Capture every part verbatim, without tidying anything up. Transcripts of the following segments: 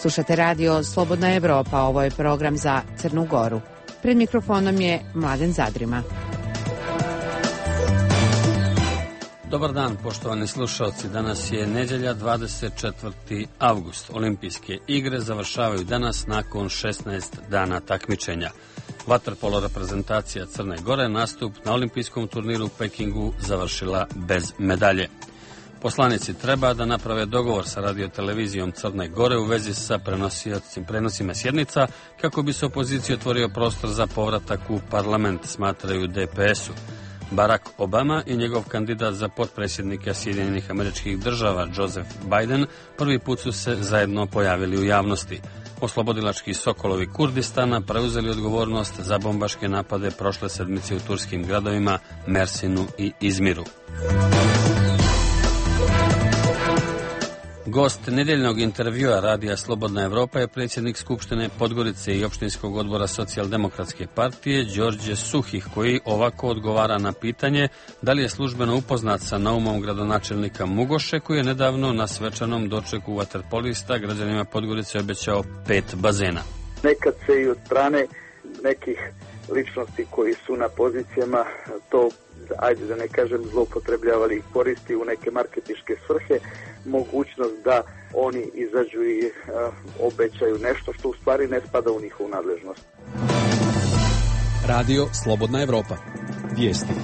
Slušate radio Slobodna Evropa, ovo je program za Crnu Goru. Pred mikrofonom je Mladen Zadrima. Dobar dan, poštovani slušalci. Danas je nedjelja, dvadeset četvrti avgust. Olimpijske igre završavaju danas nakon šesnaest dana takmičenja. Vaterpolo reprezentacija Crne Gore nastup na olimpijskom turniru u Pekingu završila bez medalje. Poslanici treba da naprave dogovor sa radiotelevizijom Crne Gore u vezi sa prenosima sjednica kako bi se opoziciji otvorio prostor za povratak u parlament, smatraju D P S-u. Barack Obama i njegov kandidat za potpredsjednika Sjedinjenih Američkih Država, Joseph Biden, prvi put su se zajedno pojavili u javnosti. Oslobodilački Sokolovi Kurdistana preuzeli odgovornost za bombaške napade prošle sedmice u turskim gradovima Mersinu i Izmiru. Gost nedjeljnog intervjua radija Slobodna Evropa je predsjednik Skupštine Podgorice i opštinskog odbora Socijaldemokratske partije Đorđe Suhih, koji ovako odgovara na pitanje da li je službeno upoznat sa naumom gradonačelnika Mugoše, koji je nedavno na svečanom dočeku vaterpolista građanima Podgorice obećao pet bazena. Nekad se i od strane nekih ličnosti koji su na pozicijama to, ajde da ne kažem, zloupotrebljavali i koristi u neke marketinške svrhe, mogućnost da oni izađu i uh, obećaju nešto što u stvari ne spada u njihovu nadležnost. Radio Slobodna Evropa. Vijesti.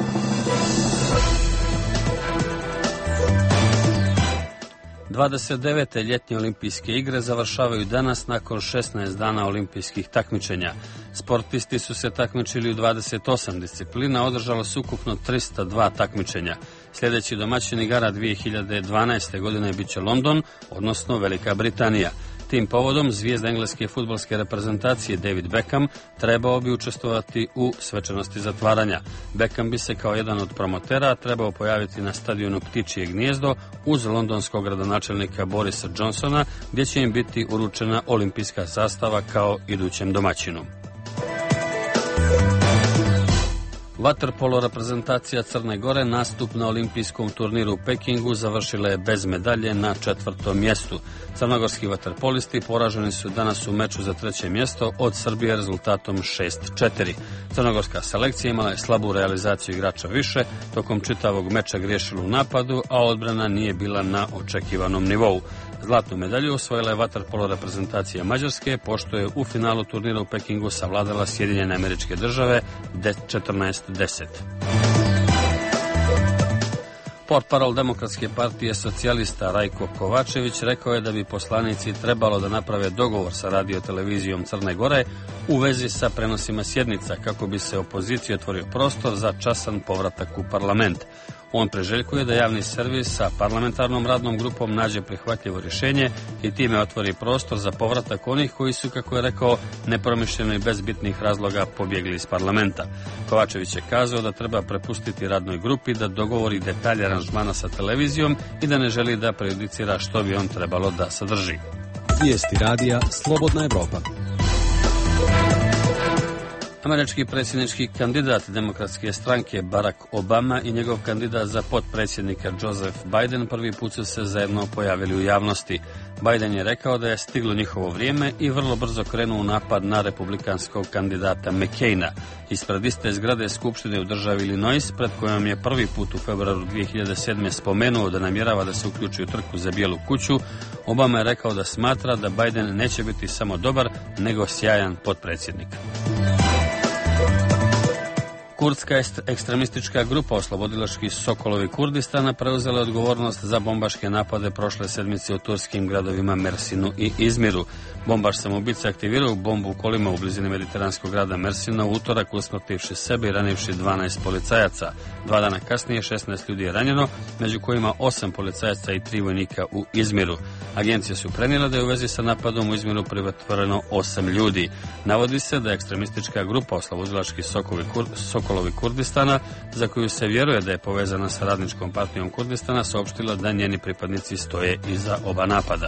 dvadeset devete ljetnje olimpijske igre završavaju danas nakon šesnaest dana olimpijskih takmičenja. Sportisti su se takmičili u dvadeset osam disciplina, održalo se ukupno tristo dva takmičenja. Sljedeći domaćin igara dvije hiljade dvanaeste. godine bit će London, odnosno Velika Britanija. Tim povodom zvijezda engleske fudbalske reprezentacije David Beckham trebao bi učestvovati u svečanosti zatvaranja. Beckham bi se kao jedan od promotera trebao pojaviti na stadionu Ptičije gnijezdo uz londonskog gradonačelnika Borisa Johnsona, gdje će im biti uručena olimpijska zastava kao idućem domaćinu. Vaterpolo reprezentacija Crne Gore nastup na olimpijskom turniru u Pekingu završila je bez medalje na četvrtom mjestu. Crnogorski vaterpolisti poraženi su danas u meču za treće mjesto od Srbije rezultatom šest četiri. Crnogorska selekcija imala je slabu realizaciju igrača više, tokom čitavog meča griješila u napadu, a odbrana nije bila na očekivanom nivou. Zlatnu medalju osvojila je vaterpolo reprezentacija Mađarske, pošto je u finalu turnira u Pekingu savladala Sjedinjene Američke Države četrnaest deset. Portparol Demokratske partije socijalista Rajko Kovačević rekao je da bi poslanici trebalo da naprave dogovor sa radiotelevizijom Crne Gore u vezi sa prenosima sjednica kako bi se opoziciji otvorio prostor za časan povratak u parlament. On preželjkuje da javni servis sa parlamentarnom radnom grupom nađe prihvatljivo rješenje i time otvori prostor za povratak onih koji su, kako je rekao, nepromišljeno i bez bitnih razloga pobjegli iz parlamenta. Kovačević je kazao da treba prepustiti radnoj grupi da dogovori detalje aranžmana sa televizijom i da ne želi da prejudicira što bi on trebalo da sadrži. Vijesti radija Slobodna Evropa. Američki predsjednički kandidat Demokratske stranke Barack Obama i njegov kandidat za potpredsjednika Joseph Biden prvi put su se zajedno pojavili u javnosti. Biden je rekao da je stiglo njihovo vrijeme i vrlo brzo krenuo u napad na republikanskog kandidata McCaina. Ispred iste zgrade Skupštine u državi Illinois, pred kojom je prvi put u februaru dvije hiljade sedme. spomenuo da namjerava da se uključi u trku za Bijelu kuću, Obama je rekao da smatra da Biden neće biti samo dobar, nego sjajan potpredsjednik. Kurdska ekstremistička grupa Oslobodilački Sokolovi Kurdistana preuzela odgovornost za bombaške napade prošle sedmice u turskim gradovima Mersinu i Izmiru. Bombaš samoubica aktivirao bombu u kolima u blizini mediteranskog grada Mersina u utorak, usmrtivši sebe i ranivši dvanaest policajaca. Dva dana kasnije šesnaest ljudi je ranjeno, među kojima osam policajaca i tri vojnika u Izmiru. Agencije su prenijele da je u vezi sa napadom u Izmiru pritvoreno osam ljudi. Navodi se da je ekstremistička grupa Oslobodilački Sokolovi Kurdistana, za koju se vjeruje da je povezana sa radničkom partijom Kurdistana, saopštila da njeni pripadnici stoje iza oba napada.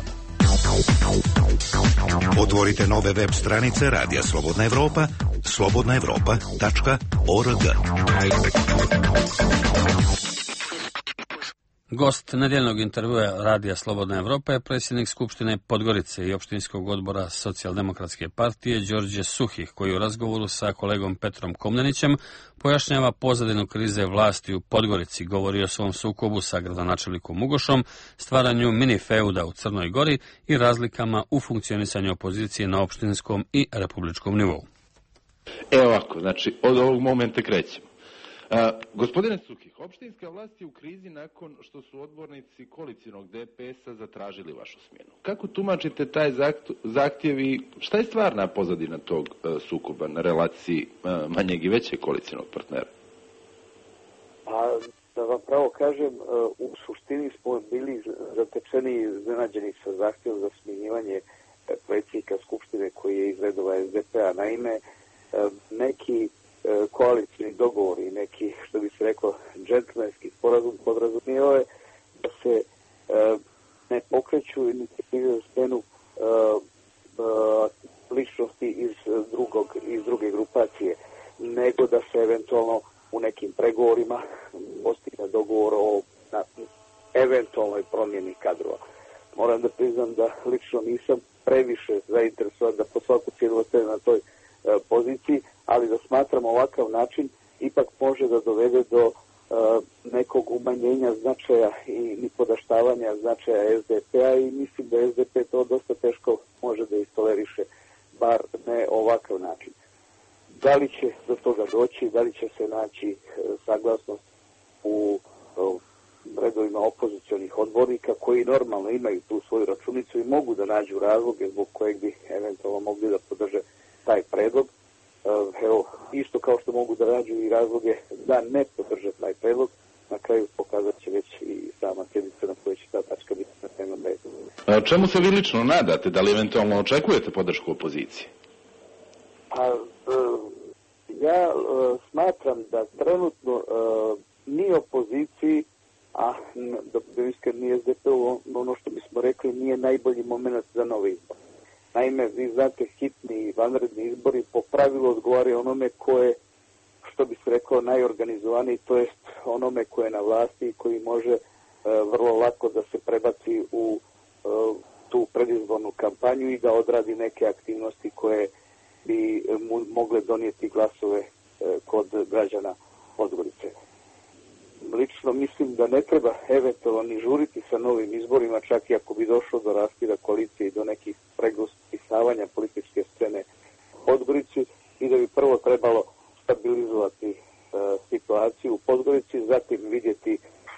Otvorite nove web stranice Radija Slobodna Evropa, slobodna evropa tačka org. Gost nedjeljnog intervjua Radija Slobodna Evropa je predsjednik Skupštine Podgorice i opštinskog odbora Socijaldemokratske partije Đorđe Suhih, koji u razgovoru sa kolegom Petrom Komnenićem pojašnjava pozadinu krize vlasti u Podgorici, govori o svom sukobu sa gradonačelnikom Ugošom, stvaranju mini feuda u Crnoj Gori i razlikama u funkcionisanju opozicije na opštinskom i republičkom nivou. Evo ovako, znači od ovog momenta krećemo. Uh, gospodine Suhih, opštinska vlast je u krizi nakon što su odbornici koalicijonog D P S-a zatražili vašu smjenu. Kako tumačite taj zahtjev i šta je stvarna pozadina tog uh, sukoba na relaciji uh, manjeg i većeg koalicijonog partnera? Pa, da vam pravo kažem, uh, u suštini smo bili zatečeni i iznenađeni sa zahtjevom za smjenjivanje uh, predsjednika Skupštine koji je iz redova S D P-a. Naime, uh, neki koalicijni dogovori i neki, što bi se reklo, džentlmenski sporazum podrazumijeva je da se e, ne pokreću inicijative za smjenu e, e, ličnosti iz, drugog, iz druge grupacije, nego da se eventualno u nekim pregovorima postigne dogovor o na, eventualnoj promjeni kadrova. Moram da priznam da lično nisam previše zainteresovan da po svaku cijenu ostane na toj e, poziciji, ali da smatramo ovakav način ipak može da dovede do uh, nekog umanjenja značaja i nipodaštavanja značaja S D P-a i mislim da S D P to dosta teško može da istoleriše, bar ne ovakav način. Da li će do toga doći, da li će se naći uh, saglasnost u uh, redovima opozicionih odbornika koji normalno imaju tu svoju računicu i mogu da nađu razloge zbog kojeg bi eventualno mogli da podrže taj predlog. Evo, isto kao što mogu da nađu i razloge da ne podrže taj predlog, na kraju pokazat će već i sama sjednica na kojoj će ta tačka biti na dnevnom redu. Čemu se vi lično nadate? Da li eventualno očekujete podršku opozicije? Pa, ja smatram da trenutno ni opoziciji, a da budem iskren, ni S D P, ono što bismo rekli, nije najbolji moment za nove izbore. Naime, vi znate, hitni i vanredni izbori po pravilu odgovaraju onome koje, što bi se rekao, najorganizovaniji, to jest onome koje je na vlasti i koji može e, vrlo lako da se prebaci u e, tu predizbornu kampanju i da odradi neke aktivnosti koje bi mu mogle donijeti glasove e, kod građana Podgorice. Lično mislim da ne treba eventualno ni žuriti sa novim izborima, čak i ako bi došlo do raskida koalicije i do nekih preglasavanja političke scene u Podgorici, i da bi prvo trebalo stabilizovati e, situaciju u Podgorici, zatim vidjeti e,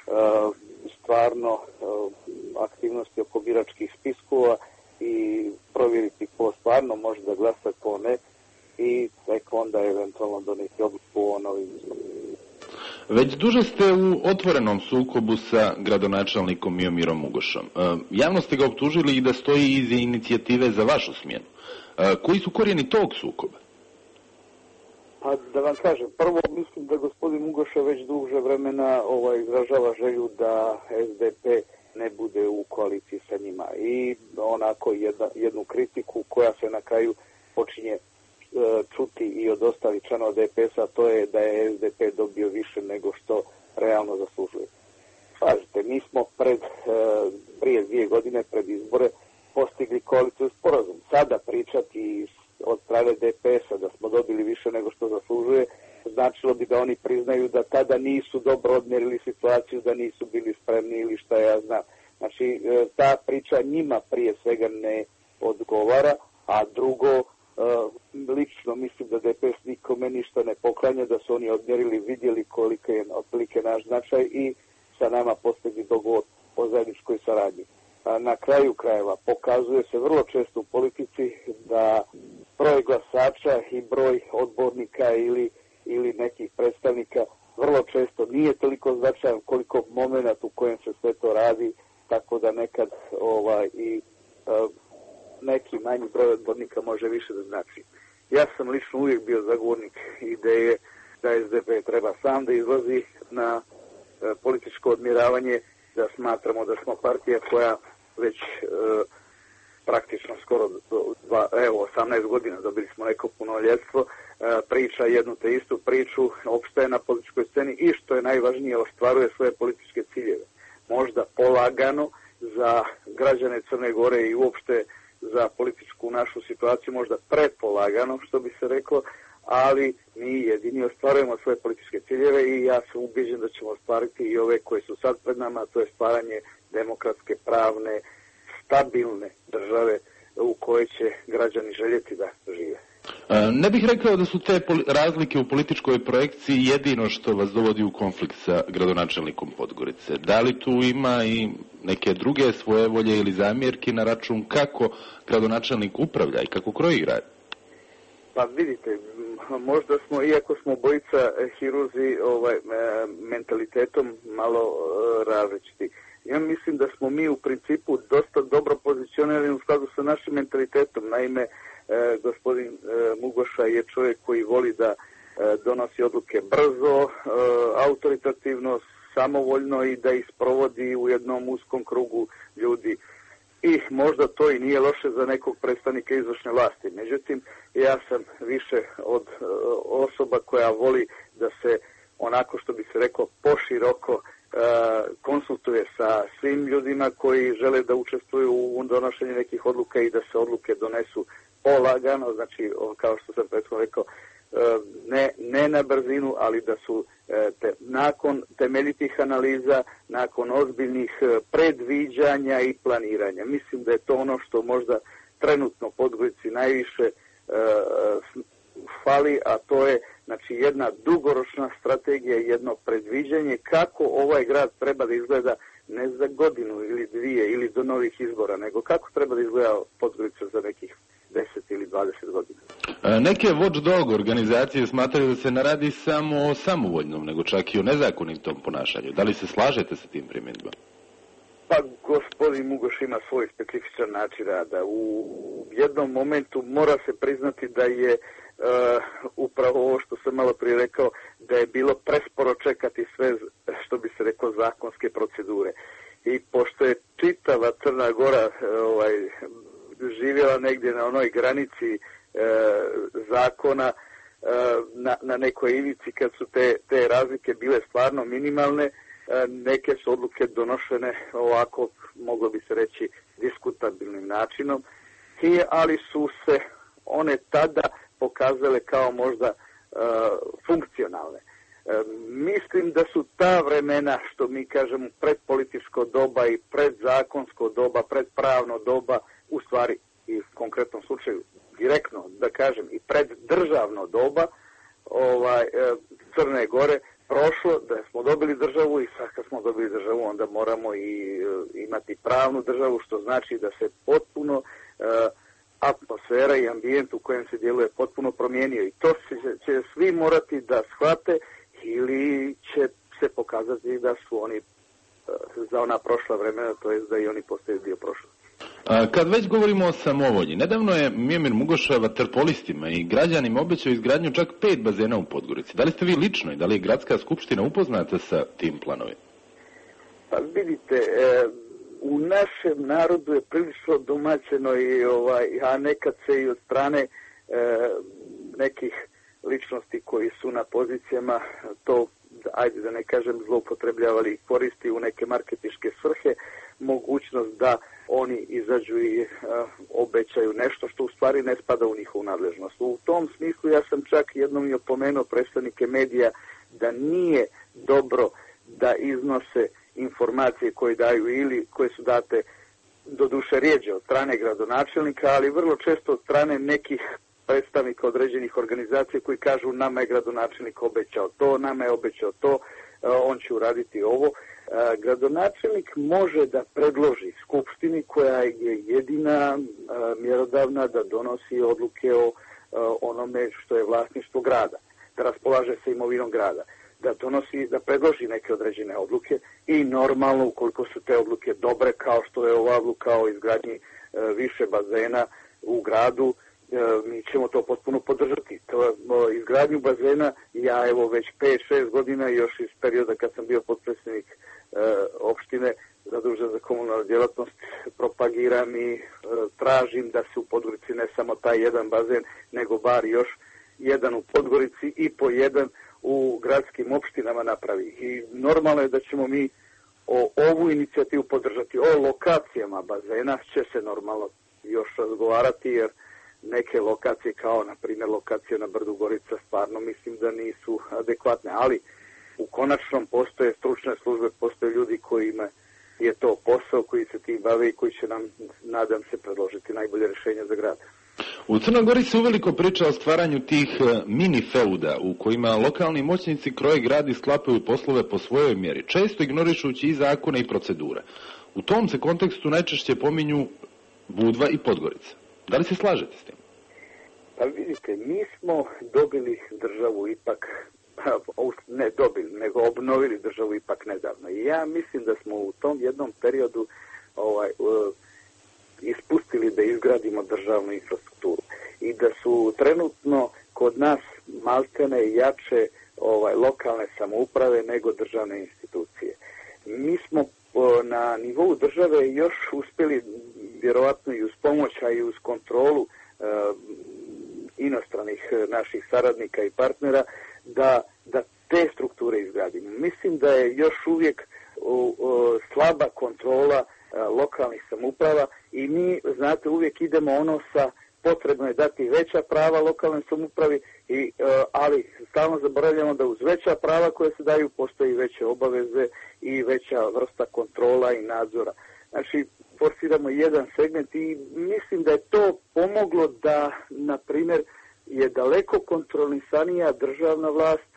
stvarno e, aktivnosti oko biračkih spiskova i provjeriti ko stvarno može da glasa, ko ne, i tek onda eventualno doneti odluku o novim izborima. Već duže ste u otvorenom sukobu sa gradonačelnikom Miomirom Ugošom. E, javno ste ga optužili i da stoji iza inicijative za vašu smjenu. E, koji su korijeni tog sukoba? Pa da vam kažem, prvo mislim da gospodin Ugoša već duže vremena ovaj, izražava želju da S D P ne bude u koaliciji sa njima. I onako jedna, jednu kritiku koja se na kraju počinje čuti i od ostalih članova D P S-a, to je da je S D P dobio više nego što realno zaslužuje. Kažete, mi smo pred, prije dvije godine, pred izbore, postigli koaliciju sporazum. Sada pričati od strane D P S-a da smo dobili više nego što zaslužuje, značilo bi da oni priznaju da tada nisu dobro odmjerili situaciju, da nisu bili spremni ili šta ja znam. Znači, ta priča njima prije svega ne odgovara, a drugo, Uh, lično mislim da D P S nikome ništa ne poklanja, da su oni odmjerili, vidjeli koliko je otprilike naš značaj i sa nama postigli dogovor o zajedničkoj saradnji. Uh, na kraju krajeva pokazuje se vrlo često u politici da broj glasača i broj odbornika ili, ili nekih predstavnika vrlo često nije toliko značajan koliko moment u kojem se sve to radi, tako da nekad ovaj, i uh, neki manji broj odbornika može više da znači. Ja sam lično uvijek bio zagovornik ideje da S D P treba sam da izlazi na e, političko odmjeravanje, da smatramo da smo partija koja već e, praktično skoro dva, evo, osamnaest godina dobili smo neko punoljetstvo, e, priča jednu te istu priču, opstaje na političkoj sceni i što je najvažnije, ostvaruje svoje političke ciljeve. Možda polagano za građane Crne Gore i uopšte za političku našu situaciju, možda prepolagano, što bi se reklo, ali mi jedini ostvarujemo svoje političke ciljeve i ja sam ubeđen da ćemo ostvariti i ove koje su sad pred nama, to je stvaranje demokratske, pravne, stabilne države u kojoj će građani željeti da žive. Ne bih rekao da su te razlike u političkoj projekciji jedino što vas dovodi u konflikt sa gradonačelnikom Podgorice. Da li tu ima i neke druge svojevolje ili zamjerki na račun kako gradonačelnik upravlja i kako kroji grad? Pa vidite, možda smo, iako smo obojica hirurzi, ovaj, mentalitetom malo različiti. Ja mislim da smo mi u principu dosta dobro pozicionirani u skladu sa našim mentalitetom. Naime, e, gospodin e, Mugoša je čovjek koji voli da e, donosi odluke brzo, e, autoritativno, samovoljno i da ih sprovodi u jednom uskom krugu ljudi. I možda to i nije loše za nekog predstavnika izvršne vlasti. Međutim, ja sam više od e, osoba koja voli da se, onako što bi se reklo, poširoko konsultuje sa svim ljudima koji žele da učestvuju u donošenju nekih odluka i da se odluke donesu polagano, znači kao što sam prethodno rekao, ne, ne na brzinu, ali da su te, nakon temeljitih analiza, nakon ozbiljnih predviđanja i planiranja. Mislim da je to ono što možda trenutno Podgorici najviše fali, a to je znači jedna dugoročna strategija, jedno predviđanje kako ovaj grad treba da izgleda ne za godinu ili dvije ili do novih izbora, nego kako treba da izgleda Podgorica za nekih deset ili dvadeset godina. Neke watchdog organizacije smatraju da se ne radi samo o samovoljnom, nego čak i o nezakonitom ponašanju. Da li se slažete sa tim primjedbama? Pa gospodin Mugoš ima svoj specifičan način rada. U jednom momentu mora se priznati da je Uh, upravo ovo što sam malo prije rekao, da je bilo presporo čekati sve, što bi se rekao, zakonske procedure. I pošto je čitava Crna Gora ovaj, živjela negdje na onoj granici uh, zakona, uh, na, na nekoj ivici, kad su te, te razlike bile stvarno minimalne, uh, neke su odluke donošene ovako, moglo bi se reći, diskutabilnim načinom, I, ali su se one tada pokazale kao možda uh, funkcionalne. Uh, mislim da su ta vremena, što mi kažemo, predpolitičko doba i predzakonsko doba, predpravno doba, u stvari i u konkretnom slučaju direktno, da kažem, i preddržavno doba ovaj, uh, Crne Gore prošlo, da smo dobili državu i sad kad smo dobili državu onda moramo i uh, imati pravnu državu, što znači da se potpuno uh, atmosfera i ambijent u kojem se djeluje potpuno promijenio i to će, će svi morati da shvate ili će se pokazati da su oni za ona prošla vremena, to je da i oni postaju dio prošlosti. A kad već govorimo o samovolji, nedavno je Mijomir Mugoša vaterpolistima i građanima obećao izgradnju čak pet bazena u Podgorici. Da li ste vi lično i da li je gradska skupština upoznata sa tim planovima? Pa vidite, e, u našem narodu je prilično domaćeno i ovaj, a nekad se i od strane e, nekih ličnosti koji su na pozicijama to, ajde da ne kažem, zloupotrebljavali i koristi u neke marketinške svrhe, mogućnost da oni izađu i uh, obećaju nešto što u stvari ne spada u njihovu nadležnost. U tom smislu ja sam čak jednom i opomenuo predstavnike medija da nije dobro da iznose informacije koje daju ili koje su date do duše rijeđe od strane gradonačelnika, ali vrlo često od strane nekih predstavnika određenih organizacija koji kažu nama je gradonačelnik obećao to, nama je obećao to, on će uraditi ovo. Gradonačelnik može da predloži skupštini koja je jedina mjerodavna da donosi odluke o onome što je vlasništvo grada, da raspolaže se imovinom grada, da donosi, da predloži neke određene odluke i normalno ukoliko su te odluke dobre, kao što je ova odluka o izgradnji više bazena u gradu, mi ćemo to potpuno podržati. To, izgradnju bazena ja evo već pet šest godina još iz perioda kad sam bio potpredsjednik e, opštine zadužen za komunalnu djelatnost propagiram i e, tražim da se u Podgorici ne samo taj jedan bazen, nego bar još jedan u Podgorici i po jedan u gradskim opštinama napravi. I normalno je da ćemo mi o ovu inicijativu podržati. O lokacijama bazena će se normalno još razgovarati, jer neke lokacije, kao na primjer lokacija na Brdu Gorica, stvarno mislim da nisu adekvatne, ali u konačnom postoje stručne službe, postoje ljudi kojima je to posao, koji se tim bave i koji će nam, nadam se, predložiti najbolje rješenja za grad. U Crnoj Gori se uveliko priča o stvaranju tih mini feuda u kojima lokalni moćnici kroje grad i sklapaju poslove po svojoj mjeri, često ignorišući i zakone i procedure. U tom se kontekstu najčešće pominju Budva i Podgorica. Da li se slažete s tim? Pa vidite, mi smo dobili državu ipak, ne dobili, nego obnovili državu ipak nedavno. I ja mislim da smo u tom jednom periodu ovaj, ispustili da izgradimo državnu infrastrukturu. I da su trenutno kod nas maltene jače ovaj, lokalne samouprave nego državne institucije. Mi smo na nivou države još uspjeli, vjerovatno i uz pomoć, a i uz kontrolu e, inostranih naših saradnika i partnera, da, da te strukture izgradimo. Mislim da je još uvijek o, o, slaba kontrola e, lokalnih samouprava i mi, znate, uvijek idemo ono sa potrebno je dati veća prava lokalnoj samoupravi, i, e, ali stalno zaboravljamo da uz veća prava koje se daju postoji veće obaveze i veća vrsta kontrola i nadzora. Znači, forsiramo jedan segment i mislim da je to pomoglo da, na primjer, je daleko kontrolisanija državna vlast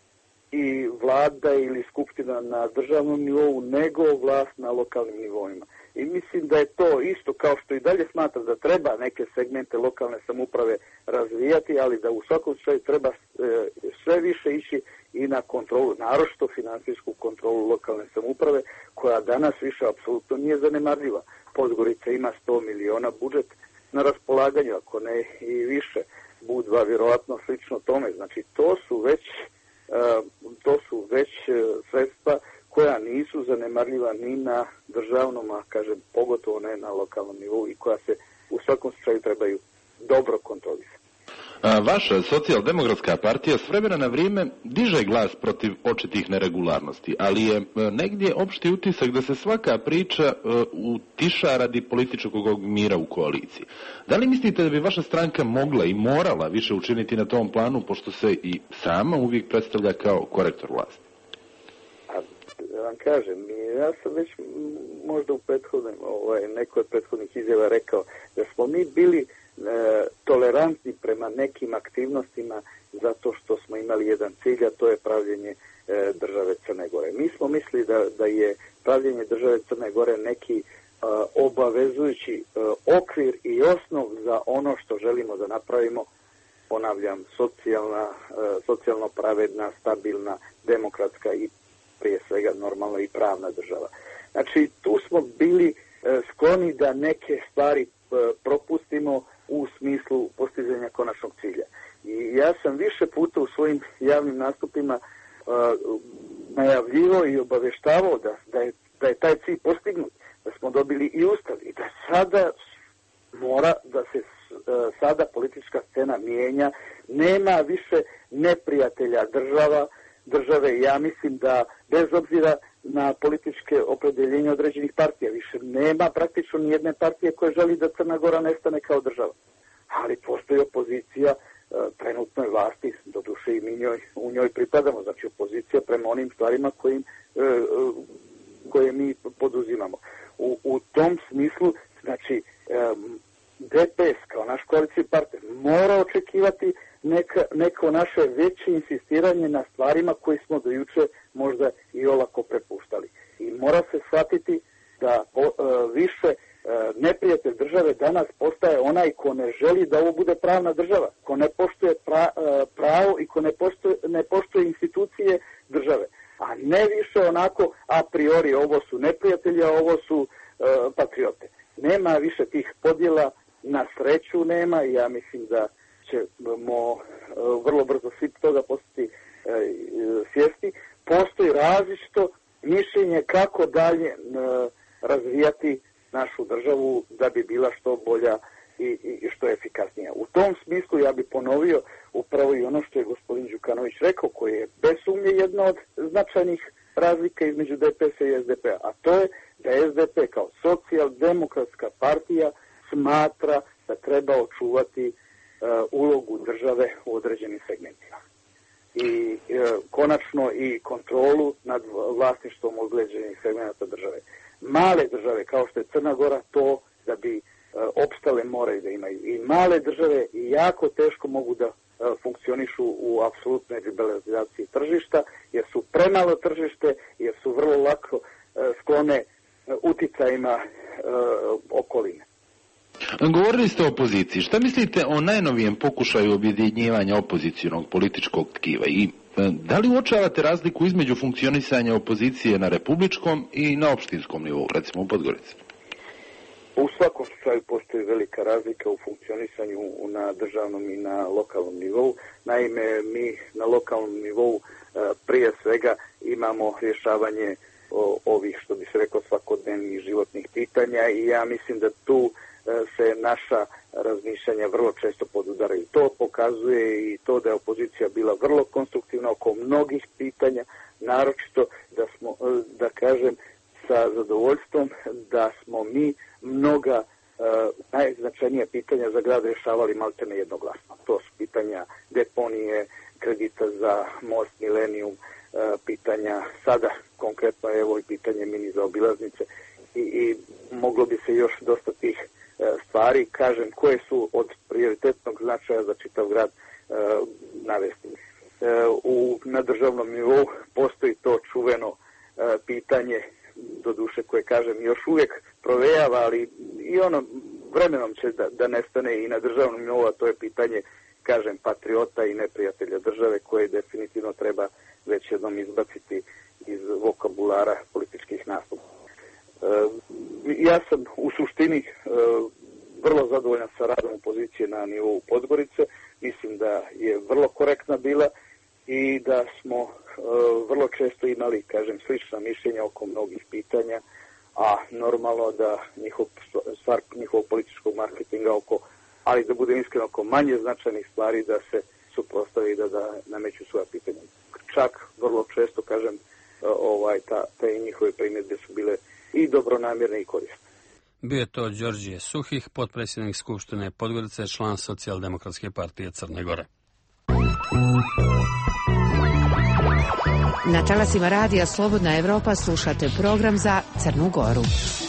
i vlada ili skupština na državnom nivou nego vlast na lokalnim nivoima. I mislim da je to isto, kao što i dalje smatram da treba neke segmente lokalne samouprave razvijati, ali da u svakom slučaju treba e, sve više ići i na kontrolu, naročito financijsku kontrolu lokalne samouprave, koja danas više apsolutno nije zanemarljiva. Podgorica ima sto miliona budžet na raspolaganju, ako ne i više. Budva vjerovatno slično tome. Znači, to su već, e, to su već sredstva koja nisu zanemarljiva ni na državnom, a kažem pogotovo ne na lokalnom nivou, i koja se u svakom slučaju trebaju dobro kontrolisati. Vaša socijaldemokratska partija s vremena na vrijeme diže glas protiv očitih neregularnosti, ali je negdje opšti utisak da se svaka priča utiša radi političkog mira u koaliciji. Da li mislite da bi vaša stranka mogla i morala više učiniti na tom planu, pošto se i sama uvijek predstavlja kao korektor vlasti? Da vam kažem, ja sam već možda u prethodnim, ovaj, neko od prethodnih izjava rekao da smo mi bili e, tolerantni prema nekim aktivnostima zato što smo imali jedan cilj, a to je pravljenje e, države Crne Gore. Mi smo mislili da, da je pravljenje države Crne Gore neki e, obavezujući e, okvir i osnov za ono što želimo da napravimo, ponavljam, socijalna, e, socijalno pravedna, stabilna, demokratska i prije svega normalno i pravna država. Znači, tu smo bili e, skloni da neke stvari e, propustimo u smislu postizanja konačnog cilja. I ja sam više puta u svojim javnim nastupima e, najavljivao i obavještavao da, da, je, da je taj cilj postignut, da smo dobili i ustav i da sada mora da se e, sada politička scena mijenja, nema više neprijatelja država, države. Ja mislim da bez obzira na političke opredjeljenje određenih partija više nema praktično ni jedne partije koja želi da Crna Gora nestane kao država. Ali postoji opozicija e, trenutnoj vlasti, doduše i mi njoj, u njoj pripadamo, znači opozicija prema onim stvarima kojim, e, koje mi poduzimamo. U, u tom smislu, znači, e, D P S kao naš koalicijski partner mora očekivati neka, neko naše veće insistiranje na stvarima koje smo do juče možda i olako prepuštali. I mora se shvatiti da o, e, više e, neprijatelj države danas postaje onaj ko ne želi da ovo bude pravna država, ko ne poštuje pra, e, pravo i ko ne poštuje, ne poštuje institucije države. A ne više onako a priori ovo su neprijatelji, a ovo su e, patriote. Nema više tih podjela, na sreću nema, i ja mislim da ćemo vrlo brzo svi toga postati e, svjesni. Postoji različito mišljenje kako dalje e, razvijati našu državu da bi bila što bolja i, i što efikasnija. U tom smislu ja bih ponovio upravo i ono što je gospodin Đukanović rekao, koji je bez sumnje jedna od značajnih razlika između D P S-a i S D P-a, a to je da S D P kao socijaldemokratska partija smatra da treba očuvati uh, ulogu države u određenim segmentima. I uh, konačno i kontrolu nad vlasništvom određenih segmenta države. Male države kao što je Crna Gora to da bi uh, opstale moraju da imaju. I male države jako teško mogu da uh, funkcionišu u apsolutnoj liberalizaciji tržišta, jer su premalo tržište, jer su vrlo lako uh, sklone uh, uticajima uh, okoline. Govorili ste o opoziciji. Šta mislite o najnovijem pokušaju objedinjivanja opozicionog političkog tkiva i da li uočavate razliku između funkcionisanja opozicije na republičkom i na opštinskom nivou, recimo u Podgorici? U svakom slučaju postoji velika razlika u funkcionisanju na državnom i na lokalnom nivou. Naime, mi na lokalnom nivou prije svega imamo rješavanje ovih, što bi se rekao, svakodnevnih životnih pitanja i ja mislim da tu se naša razmišljanja vrlo često podudaraju. To pokazuje i to da je opozicija bila vrlo konstruktivna oko mnogih pitanja, naročito da smo, da kažem, sa zadovoljstvom da smo mi mnoga uh, najznačajnija pitanja za grad rješavali maltene jednoglasno. To su pitanja deponije, kredita za most Milenijum, uh, pitanja sada konkretno evo i pitanje mini zaobilaznice i, i moglo bi se još dosta tih stvari, kažem, koje su od prioritetnog značaja za čitav grad e, navesti. E, u, na državnom nivou postoji to čuveno e, pitanje, doduše koje, kažem, još uvijek provejava, ali i ono vremenom će da, da nestane i na državnom nivou, a to je pitanje, kažem, patriota i neprijatelja države, koje definitivno treba već jednom izbaciti iz vokabulara političkih nastupa. Ja sam u suštini vrlo zadovoljan sa radom opozicije na nivou Podgorice. Mislim da je vrlo korektna bila i da smo vrlo često imali, kažem, slična mišljenja oko mnogih pitanja, a normalno da njihov, stvar njihovog političkog marketinga oko, ali da budem iskren, oko manje značajnih stvari da se suprotstavi i da, da nameću svoja pitanja. Čak vrlo često, kažem, ovaj, ta, te njihove primjedbe su bile i dobronamjerne i korisne. Bio je to Đorđije Suhih, potpredsjednik Skupštine Podgorice, član Socijaldemokratske partije Crne Gore. Na talasima radija Slobodna Evropa slušate program za Crnu Goru.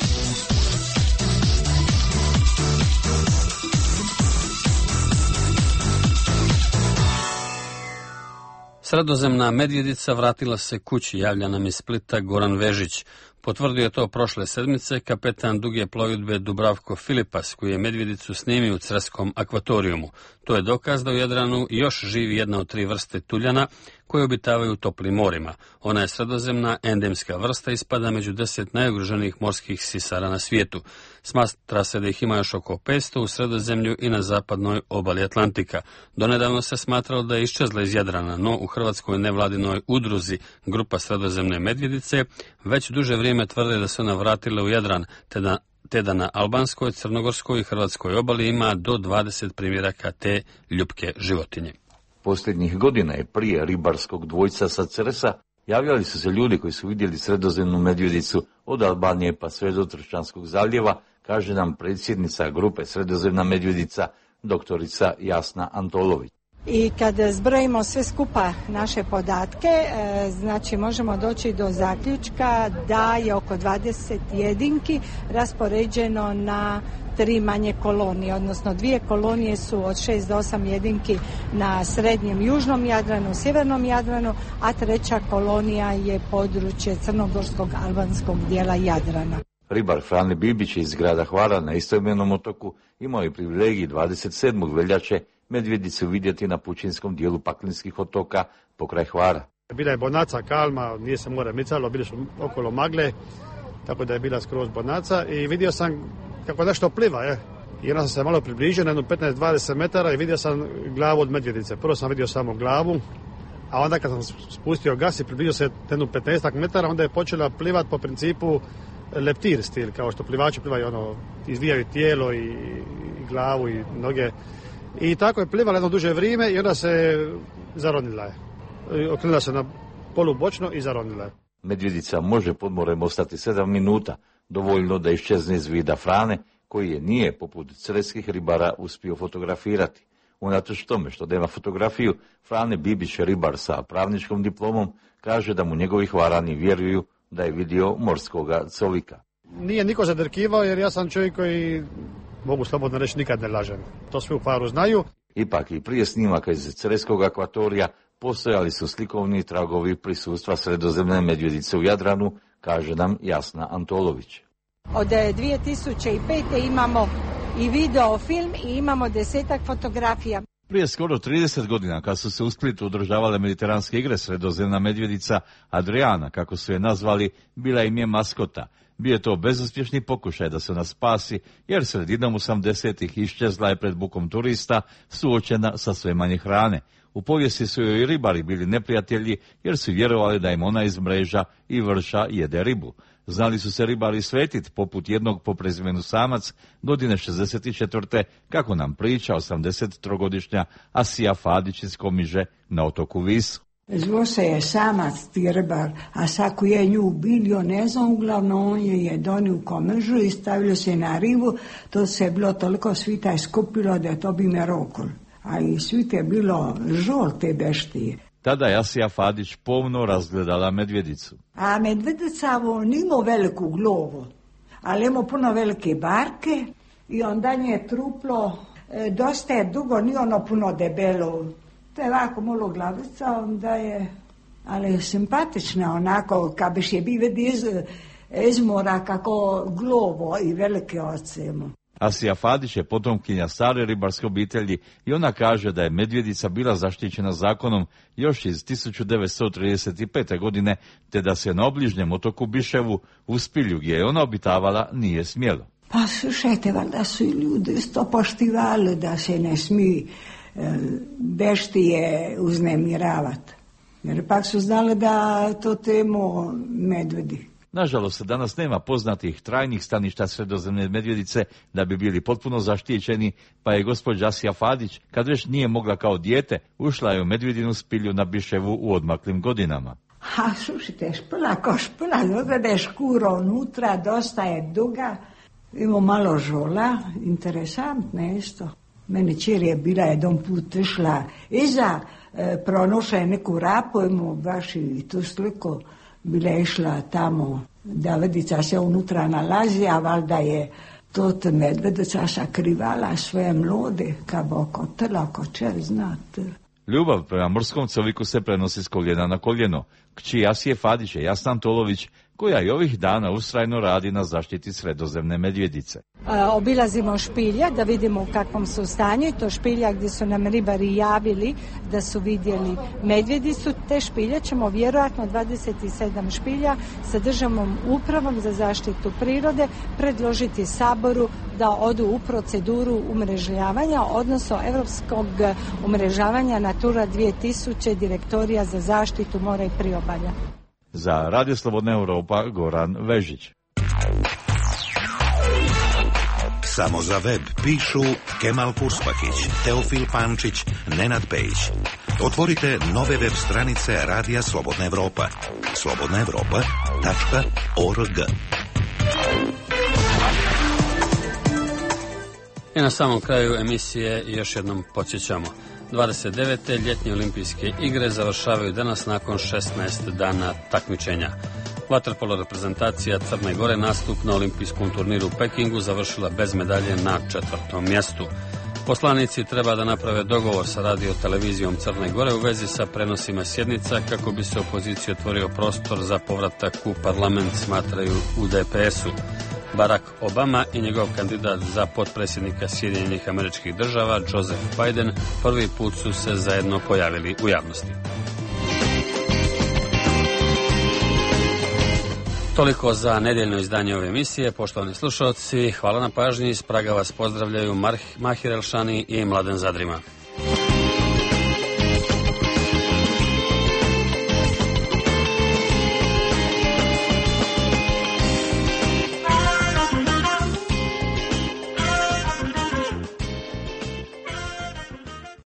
Sredozemna medvjedica vratila se kući, javlja nam iz Splita Goran Vežić. Potvrdio je to prošle sedmice kapetan duge plovidbe Dubravko Filipas, koji je medvjedicu snimio u Creskom akvatorijumu. To je dokaz da u Jadranu još živi jedna od tri vrste tuljana koje obitavaju u toplim morima. Ona je sredozemna endemska vrsta i spada među deset najugroženijih morskih sisara na svijetu. Smatra se da ih ima još oko petsto u Sredozemlju i na zapadnoj obali Atlantika. Donedavno se smatralo da je iščezla iz Jadrana, no u hrvatskoj nevladinoj udruzi Grupa sredozemne medvjedice već duže vrijeme tvrde da se ona vratila u Jadran, te da, te da na albanskoj, crnogorskoj i hrvatskoj obali ima do dvadeset primjeraka te ljupke životinje. Posljednjih godina je prije ribarskog dvojca sa Cresa javljali su se ljudi koji su vidjeli sredozemnu medvjedicu od Albanije pa sve do Tršćanskog zaljeva, kaže nam predsjednica grupe Sredozemna medvjedica, doktorica Jasna Antolović. I kad zbrojimo sve skupa naše podatke, znači možemo doći do zaključka da je oko dvadeset jedinki raspoređeno na tri manje kolonije, odnosno dvije kolonije su od šest do osam jedinki na srednjem južnom Jadranu, sjevernom Jadranu, a treća kolonija je područje crnogorskog albanskog dijela Jadrana. Ribar Frane Bibić iz grada Hvara na istoimenom otoku imao je privilegij dvadeset sedmog veljače medvjedicu vidjeti na pučinskom dijelu Paklinskih otoka pokraj Hvara. Bila je bonaca kalma, nije se more micalo, bili su okolo magle, tako da je bila skroz bonaca i vidio sam kako nešto pliva, je. I onda sam se malo približio na jedno petnaest do dvadeset metara i vidio sam glavu od medvjedice. Prvo sam vidio samo glavu, a onda kad sam spustio gas i približio se jedno petnaest metara, onda je počela plivat po principu leptir stil, kao što plivači plivaju, ono, izvijaju tijelo i, i glavu i noge. I tako je plivala jedno duže vrijeme i onda se zaronila je. Okrenula se na polubočno i zaronila je. Medvjedica može pod morem ostati sedam minuta, dovoljno da iščezne iz vida Frane, koji je nije, poput creskih ribara, uspio fotografirati. Unatoč tome što nema fotografiju, Frane Bibić, ribar sa pravničkom diplomom, kaže da mu njegovi Hvarani vjeruju da je vidio morskoga covika. Nije niko zadrkivao jer ja sam čovjek koji, mogu slobodno reći, nikad ne lažem. To svi u Hvaru znaju. Ipak i prije snimaka iz Creskog akvatorija postojali su slikovni tragovi prisustva sredozemne medvjedice u Jadranu, kaže nam Jasna Antolović. Od dvije tisuće pete. imamo i video film i imamo desetak fotografija. Prije skoro trideset godina, kad su se u Splitu održavale mediteranske igre, sredozemna medvjedica Adriana, kako su je nazvali, bila im je maskota. Bio je to bezuspješni pokušaj da se ona spasi, jer sredinom osamdesetih iščezla je pred bukom turista, suočena sa sve manje hrane. U povijesti su joj i ribari bili neprijatelji, jer su vjerovali da im ona iz mreža i vrša jede ribu. Znali su se ribari svetit, poput jednog po prezimenu Samac, godine šezdeset četvrte. kako nam priča osamdesettrogodišnja Asija Fadić iz Komiže na otoku Visu. Zvo se je Samac, ti ribar, a saku je nju bilio, ne znam, uglavnom on je je donio u Komižu i stavio se na ribu, to se je bilo toliko svita skupilo da to bi me rokol. A i svite je bilo žolte beštije. Tada je Asija Fadić pomno razgledala medvjedicu. A medvjedica nima veliku glovu, ali ima puno velike barke i onda nje truplo, e, dosta je dugo, nije ono puno debelo. To je ovako malo glavica, onda je, ali je simpatična onako, kad biš je bi vidi iz, iz mora kako glovo i velike oce. Asija Fadić je potomkinja stare ribarske obitelji i ona kaže da je medvjedica bila zaštićena zakonom još iz tisuću devetsto trideset pete. godine, te da se na obližnjem otoku Biševu u Spilju, gdje je ona obitavala, nije smjelo. Pa slušajte, valjda su i ljudi isto poštivali da se ne smije e, beštije uznemiravati. Jer pak su znali da to temu medvedi. Nažalost, danas nema poznatih trajnih staništa sredozemne medvjedice da bi bili potpuno zaštićeni, pa je gospođa Asija Fadić, kad već nije mogla kao dijete, ušla je u medvjedinu Spilju na Biševu u odmaklim godinama. Ha, slušajte, špila ko špila, da je škura unutra, dosta je duga, ima malo žola, interesantne isto. Meni čer je bila jedan put išla iza, e, pronoša je neku rapu, ima baš i tu sliku, bila je išla tamo, Davedica se unutra nalazi, a valjda je tot medvedica sakrivala svoje mlode, kad bo kotela, ko će znati. Ljubav prema morskom coviku se prenosi s koljena na koljeno. Kći Asije Fadić je Jasna Antolović, koja i ovih dana ustrajno radi na zaštiti sredozemne medvjedice. E, obilazimo špilja da vidimo u kakvom su stanju i to špilja gdje su nam ribari javili da su vidjeli medvjedicu. Te špilje ćemo vjerojatno dvadeset sedam špilja sa državnom upravom za zaštitu prirode predložiti Saboru da odu u proceduru umrežljavanja, odnosno europskog umrežavanja Natura dvije tisuće direktorija za zaštitu mora i priobalja. Za Radio Slobodna Europa, Goran Vežić. Samo za web pišu Kemal Purspakić, Teofil Pančić, Nenad Pejić. Otvorite nove web stranice Radija Slobodna Europa. slobodna europa tačka org. I na samom kraju emisije još jednom podsjećamo. dvadeset devete ljetnje olimpijske igre završavaju danas nakon šesnaest dana takmičenja. Vaterpolo reprezentacija Crne Gore nastup na olimpijskom turniru u Pekingu završila bez medalje na četvrtom mjestu. Poslanici treba da naprave dogovor sa radio-televizijom Crne Gore u vezi sa prenosima sjednica kako bi se opoziciji otvorio prostor za povratak u parlament, smatraju u D P S-u. Barack Obama i njegov kandidat za potpredsjednika Sjedinjenih Američkih Država, Joseph Biden, prvi put su se zajedno pojavili u javnosti. Toliko za nedjeljno izdanje ove emisije. Poštovani slušalci, hvala na pažnji. Iz Praga vas pozdravljaju Mahir Elšani i Mladen Zadrima.